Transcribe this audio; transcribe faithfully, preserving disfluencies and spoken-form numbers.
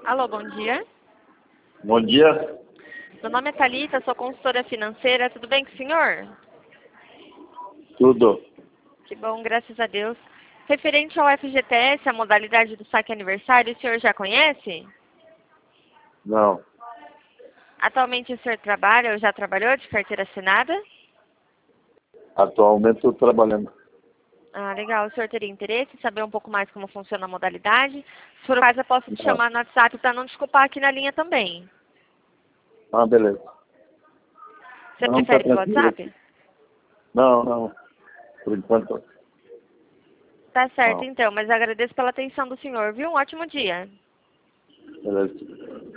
Alô, bom dia. Bom dia. Meu nome é Thalita, sou consultora financeira. Tudo bem com o senhor? Tudo. Que bom, graças a Deus. Referente ao F G T S, a modalidade do saque aniversário, o senhor já conhece? Não. Atualmente o senhor trabalha ou já trabalhou de carteira assinada? Atualmente estou trabalhando. Ah, legal. O senhor teria interesse em saber um pouco mais como funciona a modalidade? Se for o caso, eu posso te Não. chamar no WhatsApp para não desculpar aqui na linha também. Ah, beleza. Você Não, tá prefere pelo tranquilo. WhatsApp? Não, não. Por enquanto, Tá certo, não. então. Mas agradeço pela atenção do senhor, viu? Um ótimo dia. Beleza.